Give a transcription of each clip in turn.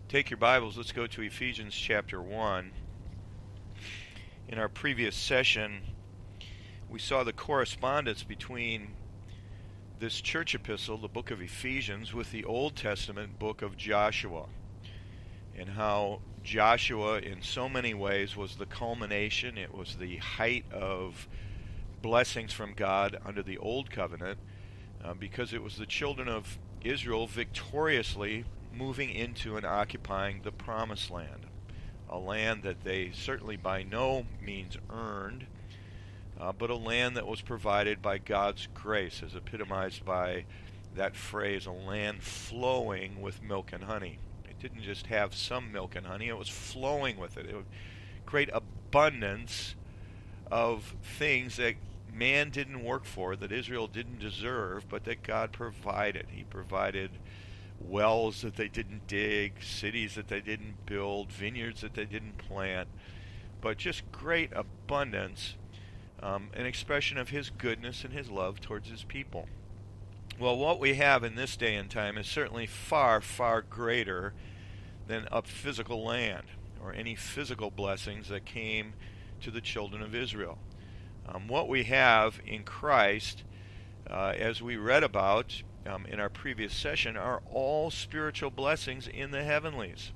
Take your Bibles, let's go to Ephesians chapter 1. In our previous session, we saw the correspondence between this church epistle, the book of Ephesians, with the Old Testament book of Joshua, and how Joshua in so many ways was the culmination, it was the height of blessings from God under the Old Covenant, because it was the children of Israel victoriously moving into and occupying the Promised Land, a land that they certainly by no means earned, but a land that was provided by God's grace, as epitomized by that phrase, a land flowing with milk and honey. It didn't just have some milk and honey, it was flowing with it. It was great abundance of things that man didn't work for, that Israel didn't deserve, but that God provided. He provided wells that they didn't dig, cities that they didn't build, vineyards that they didn't plant, but just great abundance, an expression of His goodness and His love towards His people. Well, what we have in this day and time is certainly far, far greater than a physical land or any physical blessings that came to the children of Israel. What we have in Christ, as we read about in our previous session, are all spiritual blessings in the heavenlies.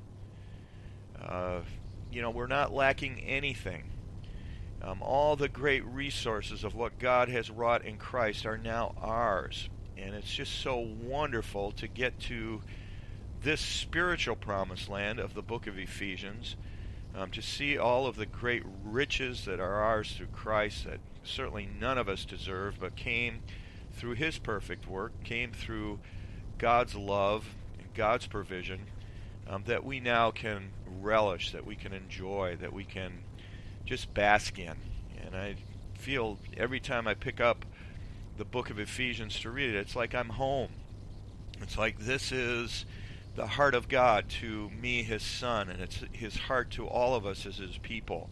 We're not lacking anything. All the great resources of what God has wrought in Christ are now ours. And it's just so wonderful to get to this spiritual promised land of the book of Ephesians, to see all of the great riches that are ours through Christ, that certainly none of us deserve, but came through His perfect work, came through God's love and God's provision, that we now can relish, that we can enjoy, that we can just bask in. And I feel every time I pick up the book of Ephesians to read it, it's like I'm home. It's like this is the heart of God to me, His Son, and it's His heart to all of us as His people.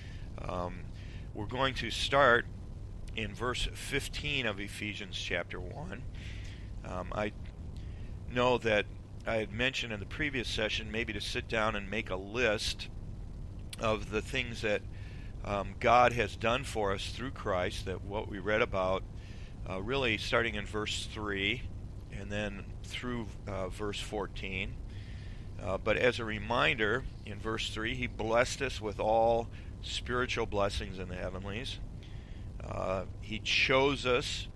We're going to start in verse 15 of Ephesians chapter 1. I know that I had mentioned in the previous session maybe to sit down and make a list of the things that God has done for us through Christ, that what we read about, really starting in verse 3 and then through verse 14. But as a reminder, in verse 3, He blessed us with all spiritual blessings in the heavenlies. He chose us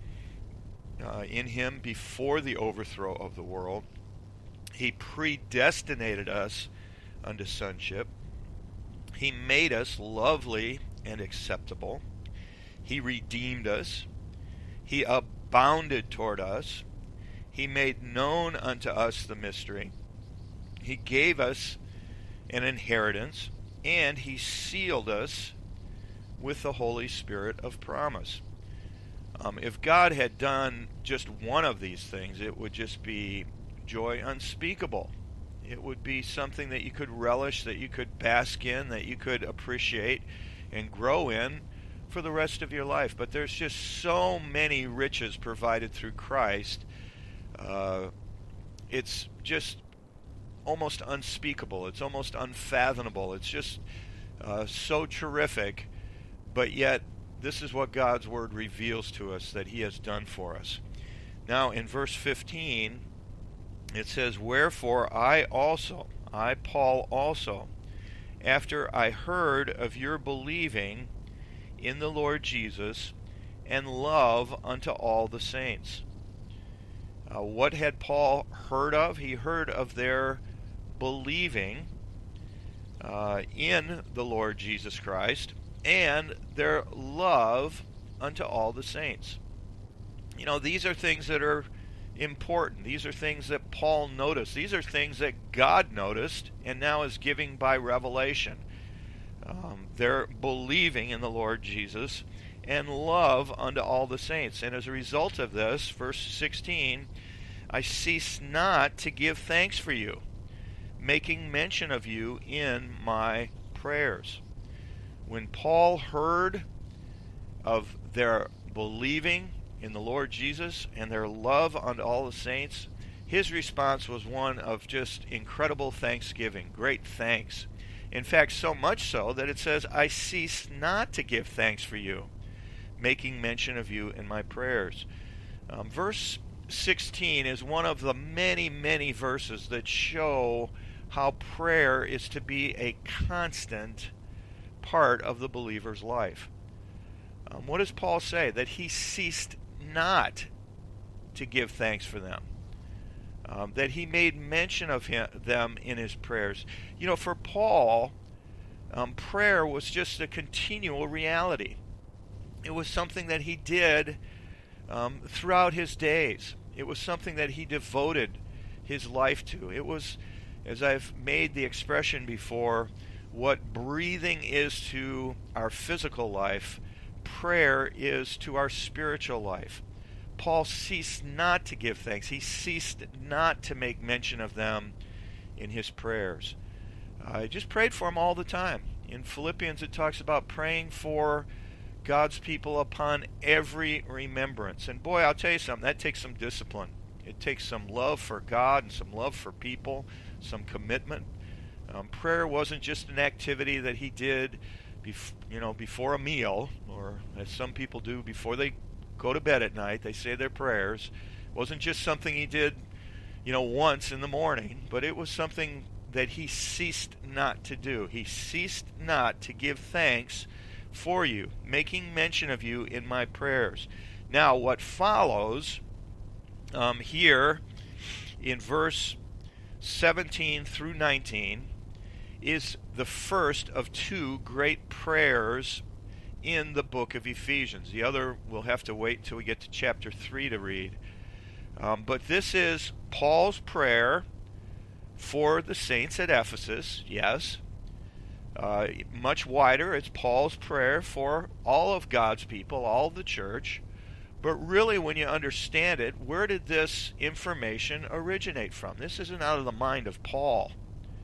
in Him before the overthrow of the world. He predestinated us unto sonship. He made us lovely and acceptable. He redeemed us. He abounded toward us. He made known unto us the mystery. He gave us an inheritance, and He sealed us with the Holy Spirit of promise. If God had done just one of these things, it would just be joy unspeakable. It would be something that you could relish, that you could bask in, that you could appreciate and grow in for the rest of your life. But there's just so many riches provided through Christ. It's just almost unspeakable. It's almost unfathomable. It's just so terrific. But yet, this is what God's Word reveals to us that He has done for us. Now, in verse 15, it says, Wherefore I Paul also, after I heard of your believing in the Lord Jesus and love unto all the saints. What had Paul heard of? He heard of their believing in the Lord Jesus Christ and their love unto all the saints. These are things that are important. These are things that Paul noticed. These are things that God noticed and now is giving by revelation. They're believing in the Lord Jesus and love unto all the saints. And as a result of this, verse 16, I cease not to give thanks for you, making mention of you in my prayers. When Paul heard of their believing in the Lord Jesus and their love unto all the saints, his response was one of just incredible thanksgiving, great thanks. In fact, so much so that it says, I cease not to give thanks for you, making mention of you in my prayers. Verse 16 is one of the many, many verses that show how prayer is to be a constant part of the believer's life. What does Paul say? That he ceased not to give thanks for them. That he made mention of them in his prayers. You know, for Paul, prayer was just a continual reality. It was something that he did throughout his days. It was something that he devoted his life to. It was, as I've made the expression before, what breathing is to our physical life, prayer is to our spiritual life. Paul ceased not to give thanks. He ceased not to make mention of them in his prayers. I just prayed for them all the time. In Philippians it talks about praying for God's people upon every remembrance. And boy, I'll tell you something, that takes some discipline. It takes some love for God and some love for people, some commitment. Prayer wasn't just an activity that he did before a meal, or as some people do before they go to bed at night, they say their prayers. It wasn't just something he did, once in the morning, but it was something that he ceased not to do. He ceased not to give thanks for you, making mention of you in my prayers. Now, what follows here in verse 17 through 19 is the first of two great prayers in the book of Ephesians. The other we'll have to wait till we get to chapter 3 to read. But this is Paul's prayer for the saints at Ephesus, yes. Much wider, it's Paul's prayer for all of God's people, all of the church. But really, when you understand it, where did this information originate from? This isn't out of the mind of Paul.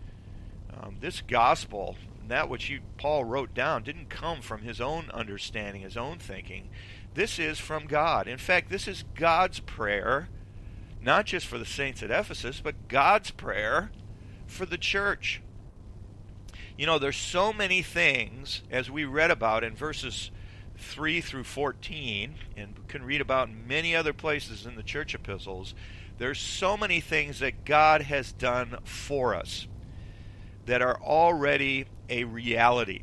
This gospel, that which Paul wrote down, didn't come from his own understanding, his own thinking. This is from God. In fact, this is God's prayer, not just for the saints at Ephesus, but God's prayer for the church. There's so many things, as we read about in verses 3 through 14, and can read about in many other places in the church epistles. There's so many things that God has done for us that are already a reality.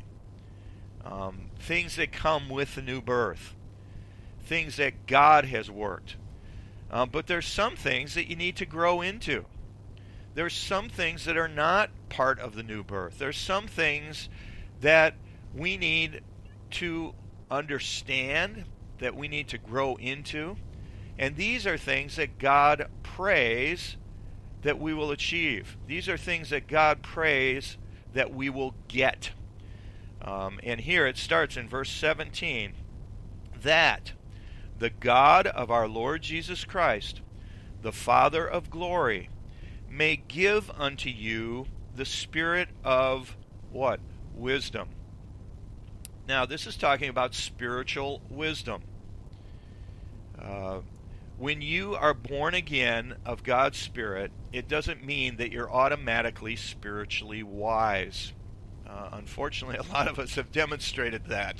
Things that come with the new birth. Things that God has worked. But there's some things that you need to grow into. There's some things that are not part of the new birth. There's some things that we need to understand, that we need to grow into. And these are things that God prays that we will achieve. These are things that God prays that we will get. And here it starts in verse 17. That the God of our Lord Jesus Christ, the Father of glory, may give unto you the spirit of what? Wisdom. Now, this is talking about spiritual wisdom. When you are born again of God's Spirit, it doesn't mean that you're automatically spiritually wise. Unfortunately, a lot of us have demonstrated that.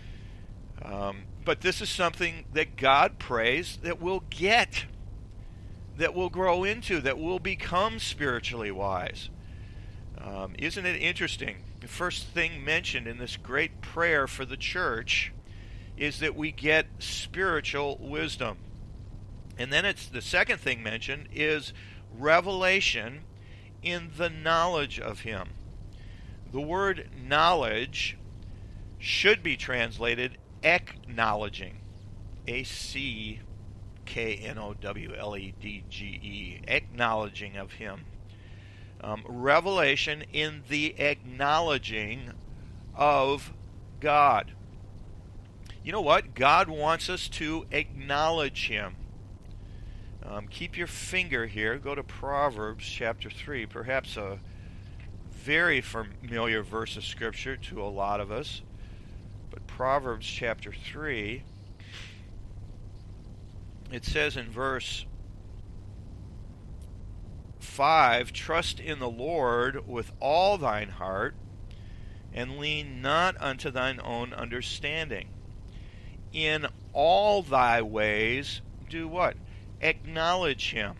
But this is something that God prays that we'll get, that we'll grow into, that we'll become spiritually wise. Isn't it interesting? The first thing mentioned in this great prayer for the church is that we get spiritual wisdom. And then it's the second thing mentioned is revelation in the knowledge of Him. The word knowledge should be translated acknowledging. A-C-K-N-O-W-L-E-D-G-E. Acknowledging of Him. Revelation in the acknowledging of God. You know what? God wants us to acknowledge Him. Keep your finger here. Go to Proverbs chapter 3. Perhaps a very familiar verse of Scripture to a lot of us. But Proverbs chapter 3, it says in verse 5, trust in the Lord with all thine heart, and lean not unto thine own understanding. In all thy ways do what? Acknowledge him,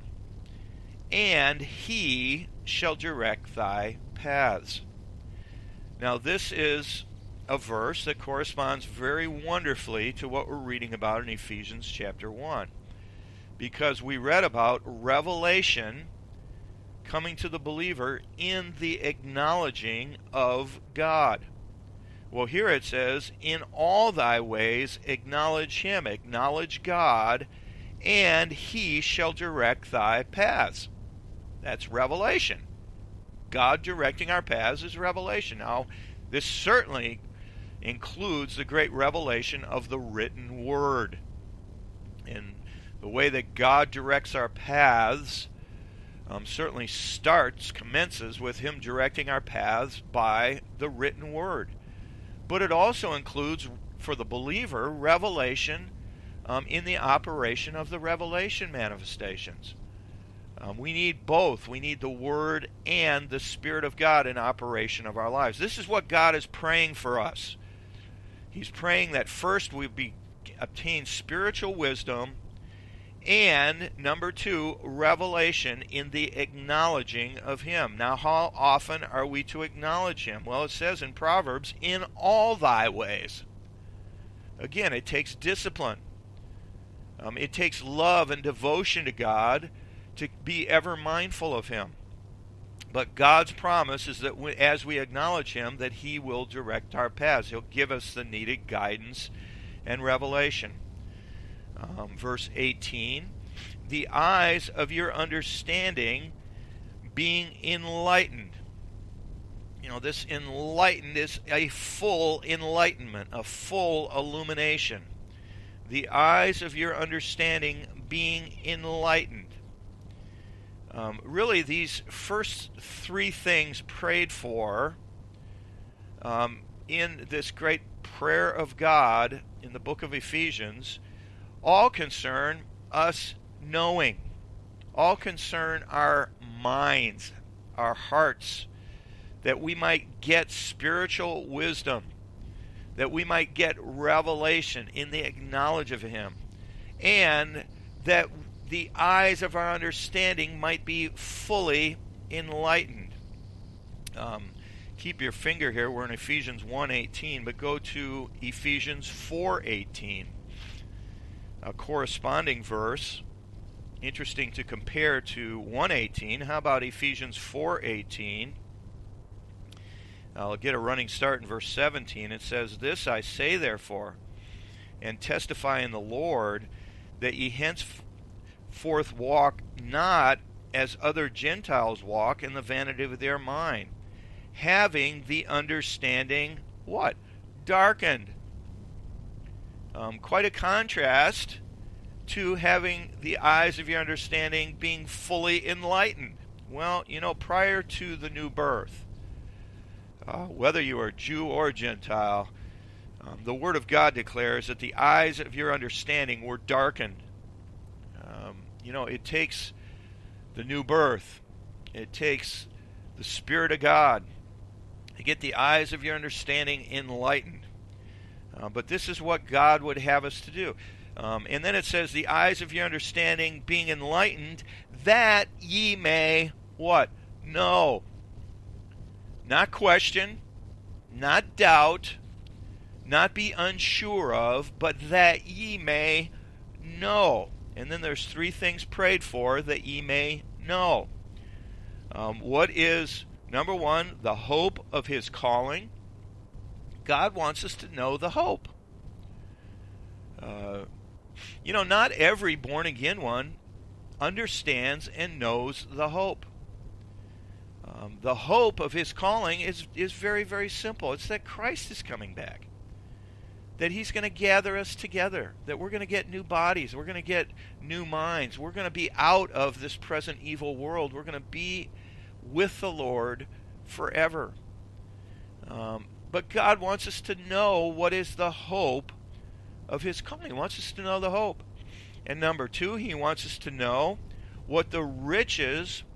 and he shall direct thy paths. Now this is a verse that corresponds very wonderfully to what we're reading about in Ephesians chapter 1. Because we read about revelation coming to the believer in the acknowledging of God. Well, here it says, in all thy ways acknowledge him, acknowledge God, and he shall direct thy paths. That's revelation. God directing our paths is revelation. Now, this certainly includes the great revelation of the written word. And the way that God directs our paths certainly commences with him directing our paths by the written word. But it also includes, for the believer, revelation in the operation of the revelation manifestations. We need both. We need the Word and the Spirit of God in operation of our lives. This is what God is praying for us. He's praying that first we obtain spiritual wisdom, and number 2, revelation in the acknowledging of him. Now, how often are we to acknowledge him? Well, it says in Proverbs, in all thy ways. Again, it takes discipline. It takes love and devotion to God to be ever mindful of him. But God's promise is that as we acknowledge him, that he will direct our paths. He'll give us the needed guidance and revelation. Verse 18, the eyes of your understanding being enlightened. This enlightened is a full enlightenment, a full illumination. The eyes of your understanding being enlightened. Really, these first 3 things prayed for in this great prayer of God in the book of Ephesians all concern us knowing, all concern our minds, our hearts, that we might get spiritual wisdom, that we might get revelation in the knowledge of him, and that the eyes of our understanding might be fully enlightened. Keep your finger here. We're in Ephesians 1:18, but go to Ephesians 4:18. A corresponding verse, interesting to compare to 1:18. How about Ephesians 4:18? I'll get a running start in verse 17. It says, this I say therefore, and testify in the Lord, that ye henceforth walk not as other Gentiles walk in the vanity of their mind, having the understanding, what? Darkened. Quite a contrast to having the eyes of your understanding being fully enlightened. Well, prior to the new birth, whether you are Jew or Gentile, the Word of God declares that the eyes of your understanding were darkened. It takes the new birth. It takes the Spirit of God to get the eyes of your understanding enlightened. But this is what God would have us to do. And then it says, the eyes of your understanding being enlightened, that ye may, what? Know. Not question, not doubt, not be unsure of, but that ye may know. And then there's 3 things prayed for, that ye may know. What is, number 1, the hope of his calling? God wants us to know the hope. Not every born-again one understands and knows the hope. The hope of his calling is very, very simple. It's that Christ is coming back. That he's going to gather us together. That we're going to get new bodies. We're going to get new minds. We're going to be out of this present evil world. We're going to be with the Lord forever. But God wants us to know what is the hope of his calling. He wants us to know the hope. And number 2, he wants us to know what the riches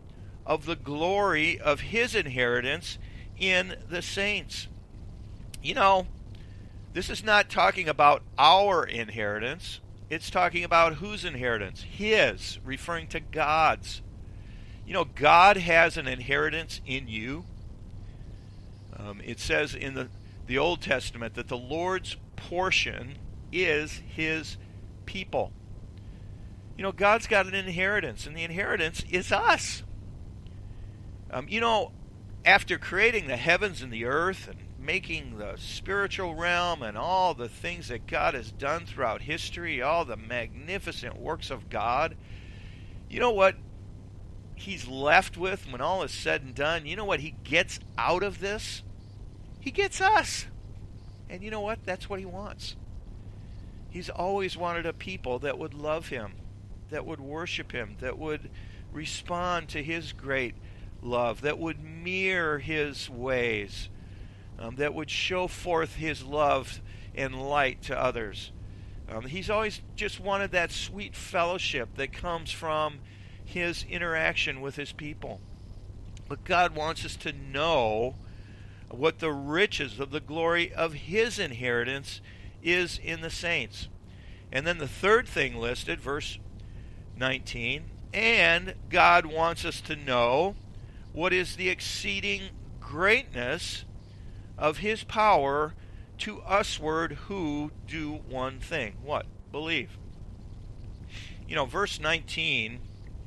of the glory of his inheritance in the saints. You know, this is not talking about our inheritance. It's talking about whose inheritance? His, referring to God's. You know, God has an inheritance in you. It says in the Old Testament that the Lord's portion is his people. You know, God's got an inheritance, and the inheritance is us. You know, after creating the heavens and the earth and making the spiritual realm and all the things that God has done throughout history, all the magnificent works of God, you know what he's left with when all is said and done? You know what he gets out of this? He gets us. And you know what? That's what he wants. He's always wanted a people that would love him, that would worship him, that would respond to his great love, that would mirror his ways, that would show forth his love and light to others. He's always just wanted that sweet fellowship that comes from his interaction with his people. But God wants us to know what the riches of the glory of his inheritance is in the saints. And then the third thing listed, verse 19, and God wants us to know what is the exceeding greatness of his power to usward who do one thing. What? Believe. You know, verse 19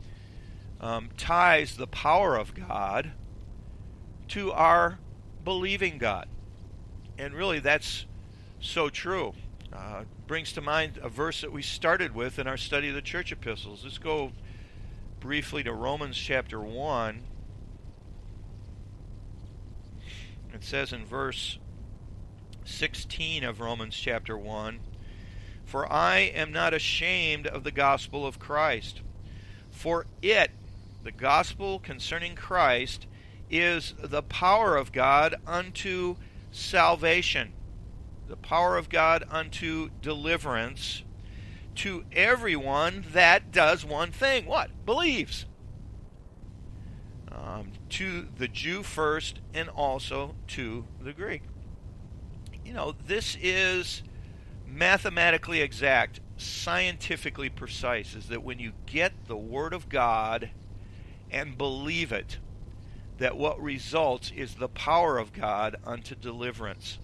ties the power of God to our believing God. And really that's so true. Brings to mind a verse that we started with in our study of the church epistles. Let's go briefly to Romans chapter 1. It says in verse 16 of Romans chapter 1, "For I am not ashamed of the gospel of Christ, for it," the gospel concerning Christ, "is the power of God unto salvation," the power of God unto deliverance, "to everyone that does one thing." What? Believes. To the Jew first, and also to the Greek. You know, this is mathematically exact, scientifically precise, is that when you get the Word of God and believe it, that what results is the power of God unto deliverance.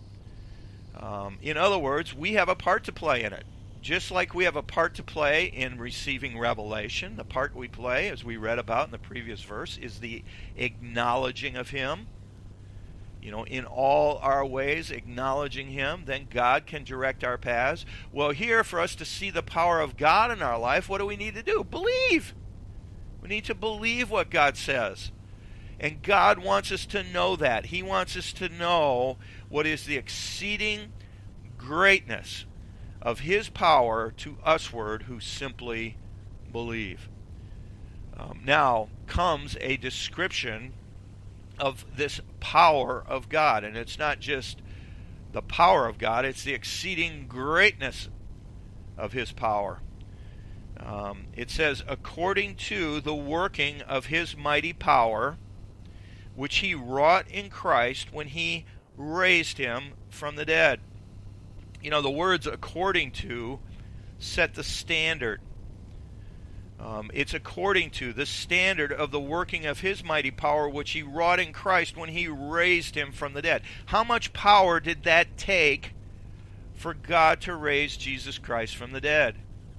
In other words, we have a part to play in it. Just like we have a part to play in receiving revelation, the part we play, as we read about in the previous verse, is the acknowledging of him. You know, in all our ways, acknowledging him, then God can direct our paths. Well, here, for us to see the power of God in our life, what do we need to do? Believe. We need to believe what God says. And God wants us to know that. He wants us to know what is the exceeding greatness of his power to usward who simply believe. Now comes a description of this power of God. And it's not just the power of God, it's the exceeding greatness of his power. It says, according to the working of his mighty power, which he wrought in Christ when he raised him from the dead. You know, the words according to set the standard. It's according to the standard of the working of his mighty power, which he wrought in Christ when he raised him from the dead. How much power did that take for God to raise Jesus Christ from the dead?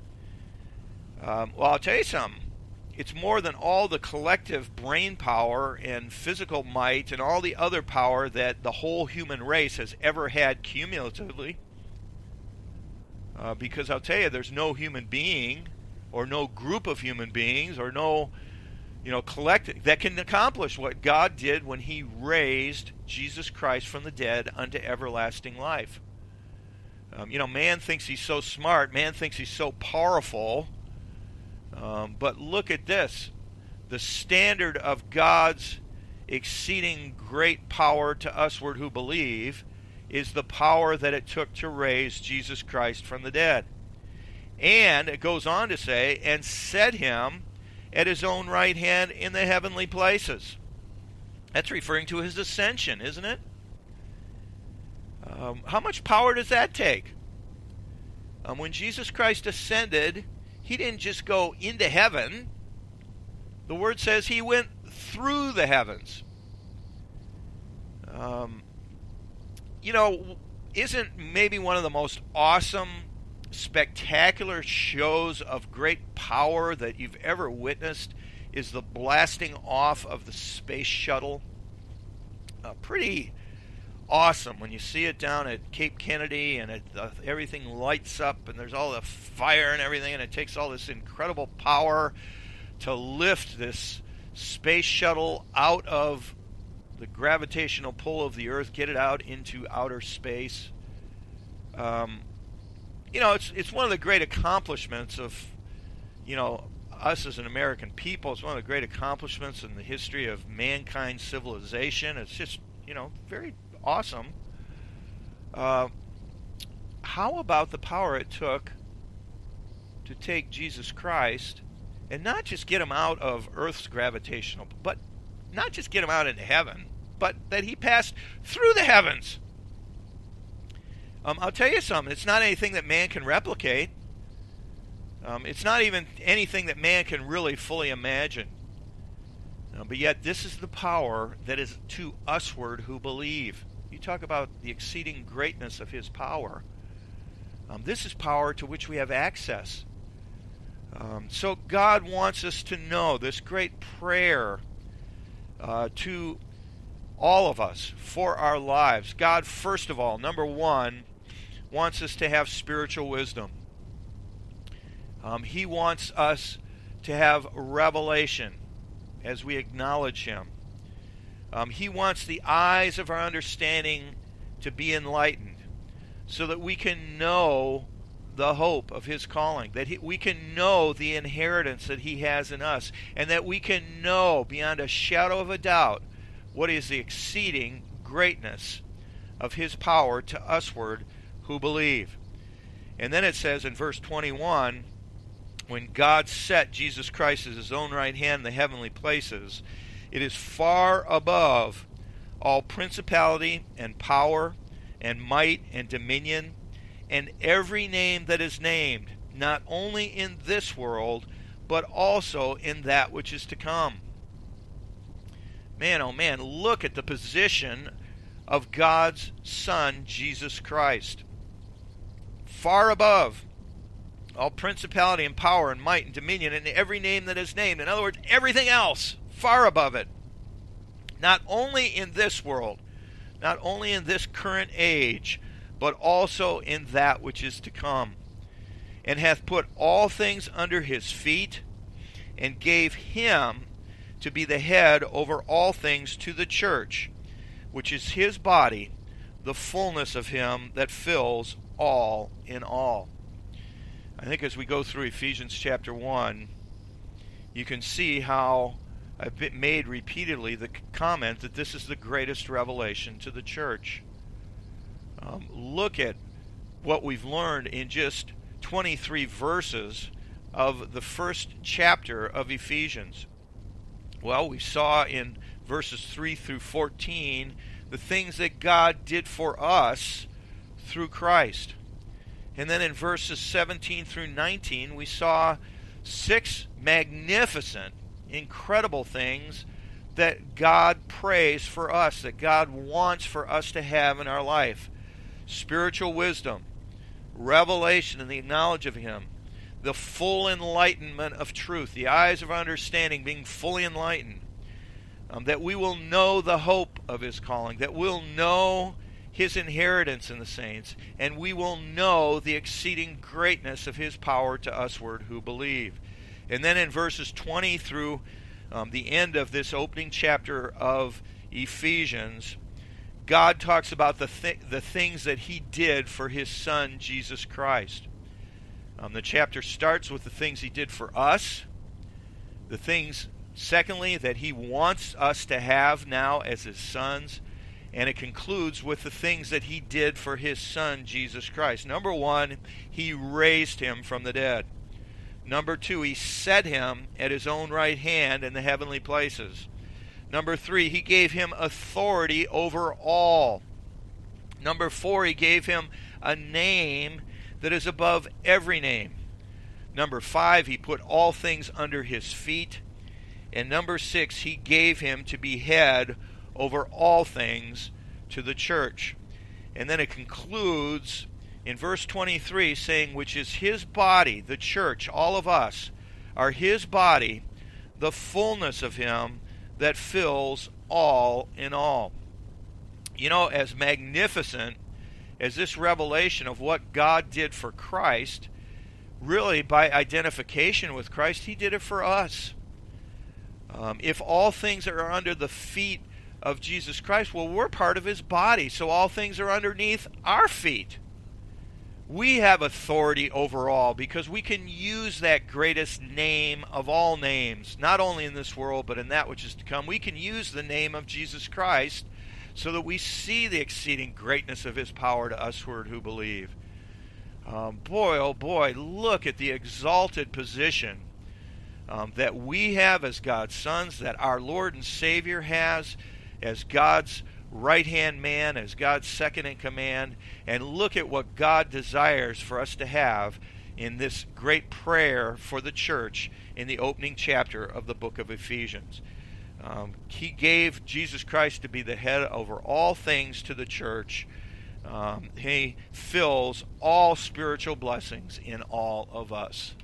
Well, I'll tell you something. It's more than all the collective brain power and physical might and all the other power that the whole human race has ever had cumulatively. Because I'll tell you, there's no human being or no group of human beings or no, collective that can accomplish what God did when he raised Jesus Christ from the dead unto everlasting life. Man thinks he's so smart. Man thinks he's so powerful. But look at this. The standard of God's exceeding great power to usward who believe is the power that it took to raise Jesus Christ from the dead. And it goes on to say, and set him at his own right hand in the heavenly places. That's referring to his ascension, isn't it? How much power does that take? When Jesus Christ ascended, he didn't just go into heaven. The word says he went through the heavens. Isn't maybe one of the most awesome, spectacular shows of great power that you've ever witnessed is the blasting off of the space shuttle? Pretty awesome when you see it down at Cape Kennedy, and everything lights up and there's all the fire and everything, and it takes all this incredible power to lift this space shuttle out of the gravitational pull of the Earth, get it out into outer space. It's one of the great accomplishments of, us as an American people. It's one of the great accomplishments in the history of mankind civilization. It's just, very awesome. How about the power it took to take Jesus Christ and not just get him out of Earth's gravitational, but not just get him out into heaven, but that he passed through the heavens? I'll tell you something. It's not anything that man can replicate. It's not even anything that man can really fully imagine. But yet this is the power that is to usward who believe. You talk about the exceeding greatness of his power. This is power to which we have access. So God wants us to know this great prayer to all of us for our lives. God, first of all, number one, wants us to have spiritual wisdom. He wants us to have revelation as we acknowledge him. He wants the eyes of our understanding to be enlightened so that we can know the hope of his calling, that we can know the inheritance that he has in us, and that we can know beyond a shadow of a doubt what is the exceeding greatness of his power to usward who believe. And then it says in verse 21, when God set Jesus Christ at his own right hand in the heavenly places, it is far above all principality and power and might and dominion and every name that is named, not only in this world, but also in that which is to come. Man, oh man, look at the position of God's Son, Jesus Christ. Far above all principality and power and might and dominion and every name that is named. In other words, everything else, far above it. Not only in this world, not only in this current age, but also in that which is to come. And hath put all things under his feet, and gave him to be the head over all things to the church, which is his body, the fullness of him that fills all in all. I think as we go through Ephesians chapter 1, you can see how I've made repeatedly the comment that this is the greatest revelation to the church. Look at what we've learned in just 23 verses of the first chapter of Ephesians. Well, we saw in verses 3 through 14 the things that God did for us through Christ. And then in verses 17 through 19, we saw 6 magnificent, incredible things that God prays for us, that God wants for us to have in our life. Spiritual wisdom, revelation and the knowledge of him, the full enlightenment of truth, the eyes of our understanding being fully enlightened, that we will know the hope of his calling, that we'll know his inheritance in the saints, and we will know the exceeding greatness of his power to usward who believe. And then in verses 20 through the end of this opening chapter of Ephesians, God talks about the things that he did for his Son, Jesus Christ. The chapter starts with the things he did for us, the things, secondly, that he wants us to have now as his sons, and it concludes with the things that he did for his Son, Jesus Christ. Number one, he raised him from the dead. Number 2, he set him at his own right hand in the heavenly places. Number 3, he gave him authority over all. Number 4, he gave him a name that is above every name. Number 5, he put all things under his feet. And number 6, he gave him to be head over all things to the church. And then it concludes in verse 23 saying, which is his body, the church, all of us, are his body, the fullness of him that fills all in all. You know, as magnificent as this revelation of what God did for Christ, really by identification with Christ, he did it for us. If all things are under the feet of Jesus Christ, well, we're part of his body, so all things are underneath our feet. We have authority over all because we can use that greatest name of all names, not only in this world but in that which is to come. We can use the name of Jesus Christ so that we see the exceeding greatness of his power to usward who believe. Boy, oh boy, look at the exalted position that we have as God's sons, that our Lord and Savior has as God's right-hand man, as God's second in command, and look at what God desires for us to have in this great prayer for the church in the opening chapter of the book of Ephesians. He gave Jesus Christ to be the head over all things to the church. He fills all spiritual blessings in all of us.